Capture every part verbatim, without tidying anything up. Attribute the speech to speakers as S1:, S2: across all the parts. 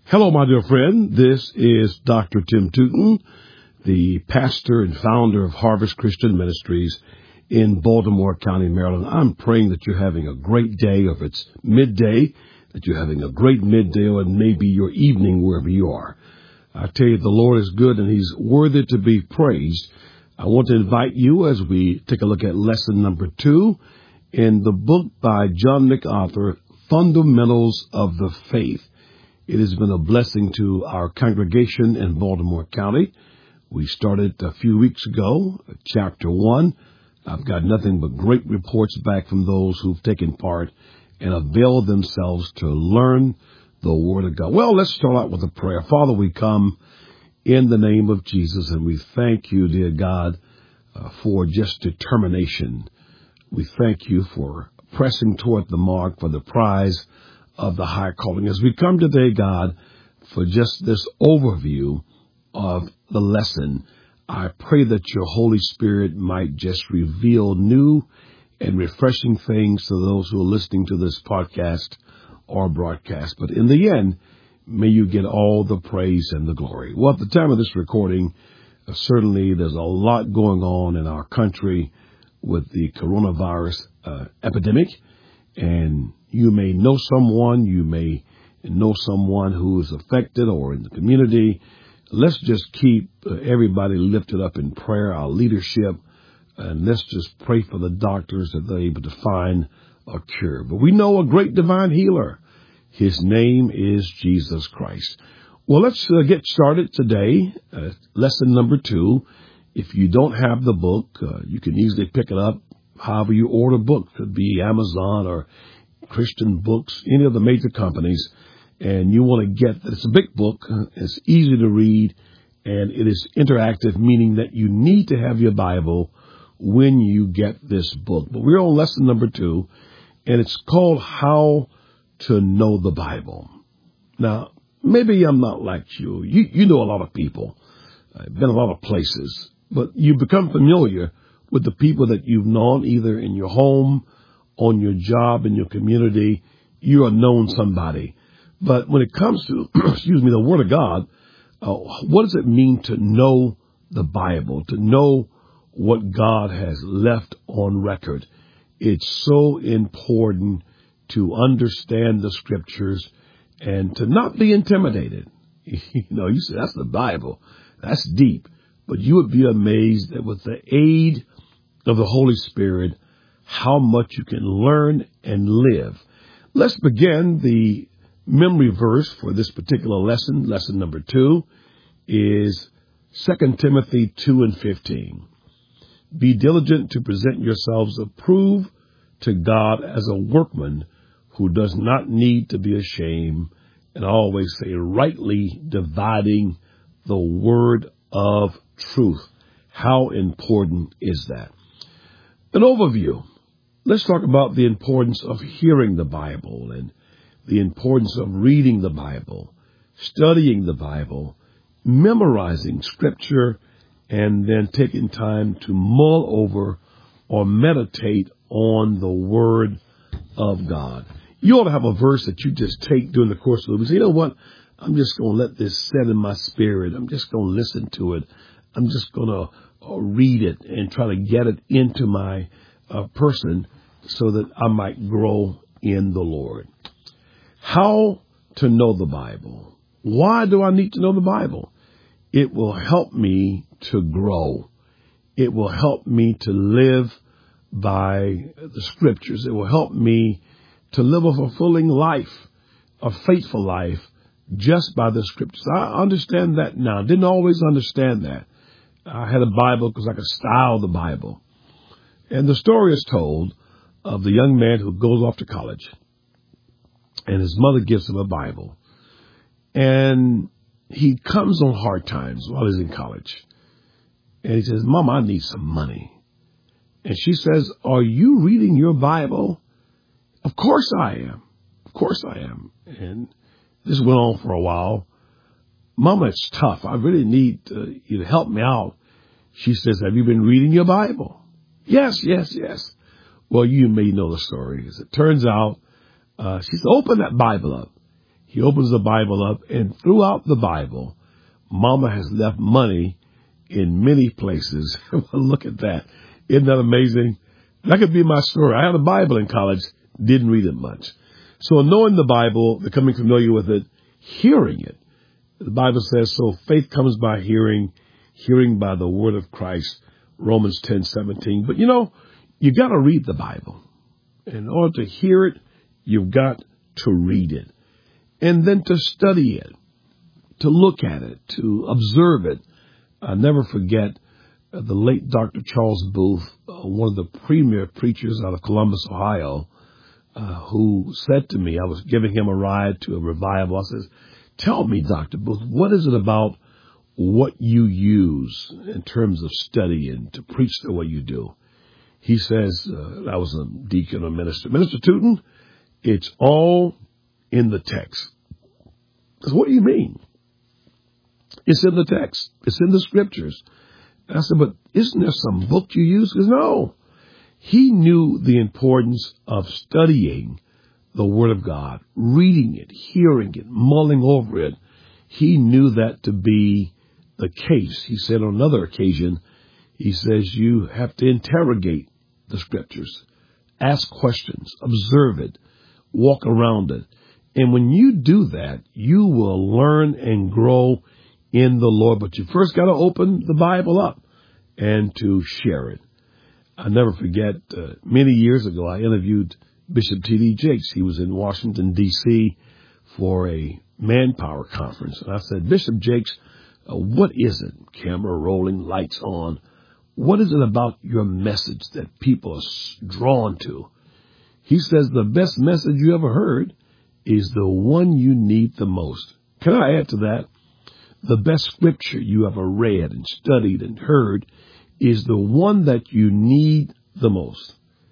S1: Hello, my dear friend. This is Doctor Tim Tootin, the pastor and founder of Harvest Christian Ministries in Baltimore County, Maryland. I'm praying that you're having a great day, or if it's midday, that you're having a great midday, or maybe your evening wherever you are. I tell you, the Lord is good and He's worthy to be praised. I want to invite you as we take a look at lesson number two in the book by John MacArthur, Fundamentals of the Faith. It has been a blessing to our congregation in Baltimore County. We started a few weeks ago, chapter one. I've got nothing but great reports back from those who've taken part and availed themselves to learn the Word of God. Well, let's start out with a prayer. Father, we come in the name of Jesus, and we thank you, dear God, uh, for just determination. We thank you for pressing toward the mark for the prize of the high calling. As we come today, God, for just this overview of the lesson, I pray that your Holy Spirit might just reveal new and refreshing things to those who are listening to this podcast or broadcast. But in the end, may you get all the praise and the glory. Well, at the time of this recording, uh, certainly there's a lot going on in our country with the coronavirus uh, epidemic. And you may know someone, you may know someone who is affected or in the community. Let's just keep uh, everybody lifted up in prayer, our leadership, and let's just pray for the doctors that they're able to find a cure. But we know a great divine healer. His name is Jesus Christ. Well, let's uh, get started today. Uh, lesson number two. If you don't have the book, uh, you can easily pick it up. However you order books, could be Amazon or Christian Books, any of the major companies, and you want to get that. It's a big book. It's easy to read, and it is interactive, meaning that you need to have your Bible when you get this book. But we're on lesson number two, and it's called How to Know the Bible. Now, maybe I'm not like you. You, you know a lot of people. I've been a lot of places, but you become familiar with the people that you've known either in your home, on your job, in your community. You're a known somebody. But when it comes to, excuse me, the Word of God, uh, what does it mean to know the Bible, to know what God has left on record? It's so important to understand the Scriptures and to not be intimidated. You know, you say, that's the Bible. That's deep. But you would be amazed that with the aid of the Holy Spirit, how much you can learn and live. Let's begin. The memory verse for this particular lesson, lesson number two, is Second Timothy two and fifteen. Be diligent to present yourselves approved to God as a workman who does not need to be ashamed, and I always say rightly dividing the word of truth. How important is that? An overview. Let's talk about the importance of hearing the Bible and the importance of reading the Bible, studying the Bible, memorizing Scripture, and then taking time to mull over or meditate on the Word of God. You ought to have a verse that you just take during the course of the week. You know what? I'm just going to let this set in my spirit. I'm just going to listen to it. I'm just going to uh, read it and try to get it into my uh, person so that I might grow in the Lord. How to know the Bible. Why do I need to know the Bible? It will help me to grow. It will help me to live by the Scriptures. It will help me to live a fulfilling life, a faithful life, just by the Scriptures. I understand that now. Didn't always understand that. I had a Bible because I could style the Bible. And the story is told of the young man who goes off to college, and his mother gives him a Bible. And he comes on hard times while he's in college. And he says, Mom, I need some money. And she says, are you reading your Bible? Of course I am. Of course I am. And this went on for a while. Mama, it's tough. I really need uh, you to help me out. She says, have you been reading your Bible? Yes, yes, yes. Well, you may know the story. As it turns out, uh, she said, open that Bible up. He opens the Bible up, and throughout the Bible, Mama has left money in many places. Look at that. Isn't that amazing? That could be my story. I had a Bible in college, didn't read it much. So knowing the Bible, becoming familiar with it, hearing it. The Bible says, so faith comes by hearing, hearing by the word of Christ, Romans ten seventeen. But you know, you got to read the Bible. In order to hear it, you've got to read it. And then to study it, to look at it, to observe it. I'll never forget uh, the late Doctor Charles Booth, uh, one of the premier preachers out of Columbus, Ohio, uh, who said to me, I was giving him a ride to a revival. I said, tell me, Doctor Booth, what is it about what you use in terms of studying to preach the way you do? He says, uh, I was a deacon or minister. Minister Tootin, it's all in the text. I said, what do you mean? It's in the text. It's in the scriptures. And I said, but isn't there some book you use? He says, no. He knew the importance of studying the Word of God, reading it, hearing it, mulling over it. He knew that to be the case. He said on another occasion, he says, you have to interrogate the scriptures, ask questions, observe it, walk around it. And when you do that, you will learn and grow in the Lord. But you first got to open the Bible up and to share it. I'll never forget, uh, many years ago, I interviewed Bishop T D Jakes. He was in Washington, D C for a Manpower conference. And I said, Bishop Jakes, uh, what is it? Camera rolling, lights on. What is it about your message that people are drawn to? He says the best message you ever heard is the one you need the most. Can I add to that? The best scripture you ever read and studied and heard is the one that you need the most.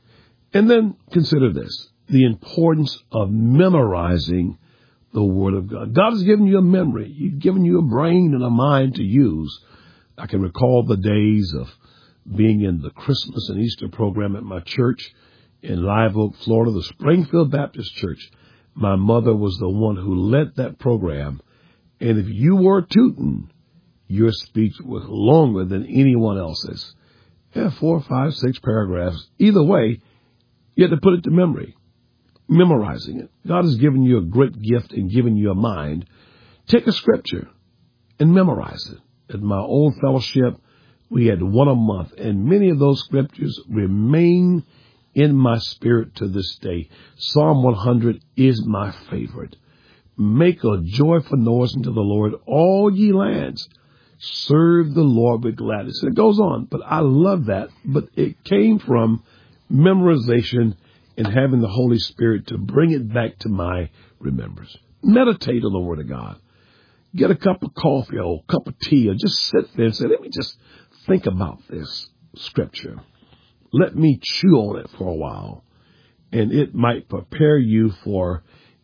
S1: And then consider this, the importance of memorizing the Word of God. God has given you a memory. He's given you a brain and a mind to use. I can recall the days of being in the Christmas and Easter program at my church in Live Oak, Florida, the Springfield Baptist Church. My mother was the one who led that program. And if you were tootin', your speech was longer than anyone else's. Yeah, four, five, six paragraphs. Either way, you had to put it to memory, memorizing it. God has given you a great gift and given you a mind. Take a scripture and memorize it. At my old fellowship, we had one a month, and many of those scriptures remain in my spirit to this day. Psalm one hundred is my favorite. Make a joyful noise unto the Lord, all ye lands. Serve the Lord with gladness. And it goes on, but I love that. But it came from memorization and having the Holy Spirit to bring it back to my remembrance. Meditate on the Word of God. Get a cup of coffee or a cup of tea or just sit there and say, let me just think about this scripture. Let me chew on it for a while. And it might prepare you for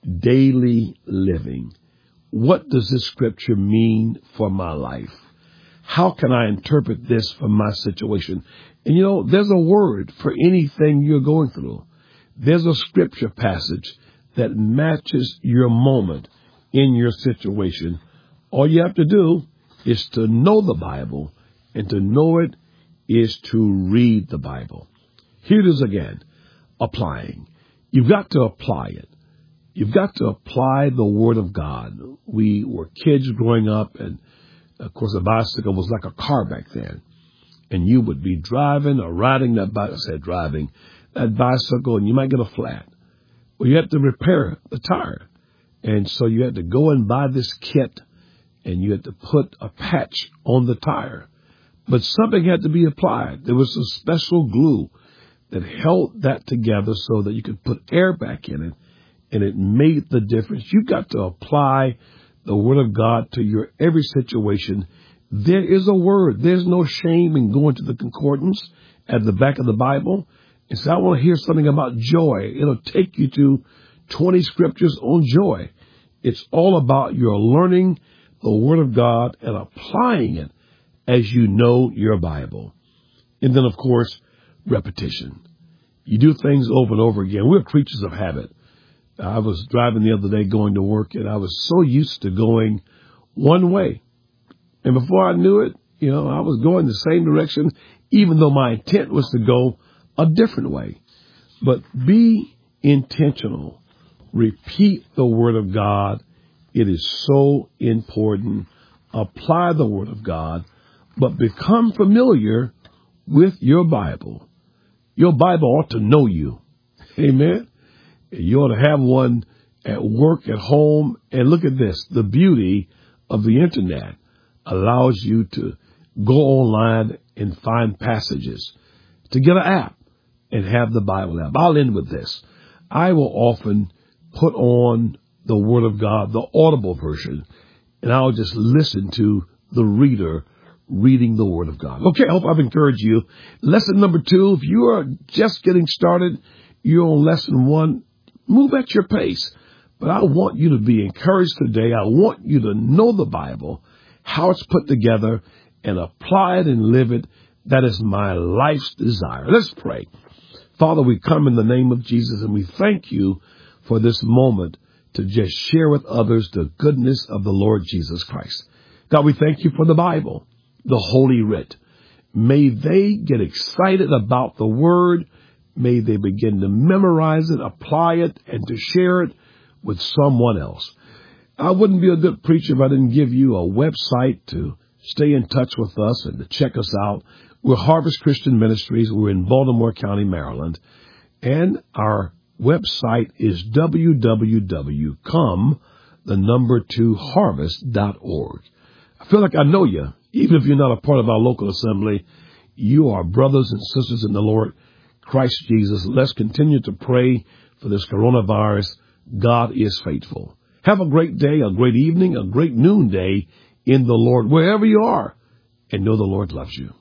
S1: daily living. What does this scripture mean for my life? How can I interpret this for my situation? And you know, there's a word for anything you're going through. There's a scripture passage that matches your moment in your situation. All you have to do is to know the Bible, and to know it is to read the Bible. Here it is again, applying. You've got to apply it. You've got to apply the Word of God. We were kids growing up, and of course a bicycle was like a car back then. And you would be driving or riding that bicycle, I said driving, that bicycle, and you might get a flat. Well, you have to repair the tire. And so you had to go and buy this kit, and you had to put a patch on the tire. But something had to be applied. There was a special glue that held that together so that you could put air back in it, and it made the difference. You've got to apply the Word of God to your every situation. There is a word. There's no shame in going to the concordance at the back of the Bible and say, I want to hear something about joy. It'll take you to twenty scriptures on joy. It's all about your learning the Word of God and applying it as you know your Bible. And then, of course, repetition. You do things over and over again. We're creatures of habit. I was driving the other day going to work, and I was so used to going one way. And before I knew it, you know, I was going the same direction, even though my intent was to go a different way. But be intentional. Repeat the Word of God. It is so important. Apply the Word of God, but become familiar with your Bible. Your Bible ought to know you. Amen. You ought to have one at work, at home. And look at this. The beauty of the Internet allows you to go online and find passages, to get an app and have the Bible app. I'll end with this. I will often put on the Word of God, the audible version, and I'll just listen to the reader reading the Word of God. Okay, I hope I've encouraged you. Lesson number two, if you are just getting started, you're on lesson one, move at your pace. But I want you to be encouraged today. I want you to know the Bible, how it's put together, and apply it and live it. That is my life's desire. Let's pray. Father, we come in the name of Jesus, and we thank you for this moment to just share with others the goodness of the Lord Jesus Christ. God, we thank you for the Bible, the Holy Writ. May they get excited about the Word. May they begin to memorize it, apply it, and to share it with someone else. I wouldn't be a good preacher if I didn't give you a website to stay in touch with us and to check us out. We're Harvest Christian Ministries. We're in Baltimore County, Maryland. And our website is w w w dot come the number two harvest dot org. I feel like I know you. Even if you're not a part of our local assembly, you are brothers and sisters in the Lord Christ Jesus. Let's continue to pray for this coronavirus. God is faithful. Have a great day, a great evening, a great noonday in the Lord, wherever you are, and know the Lord loves you.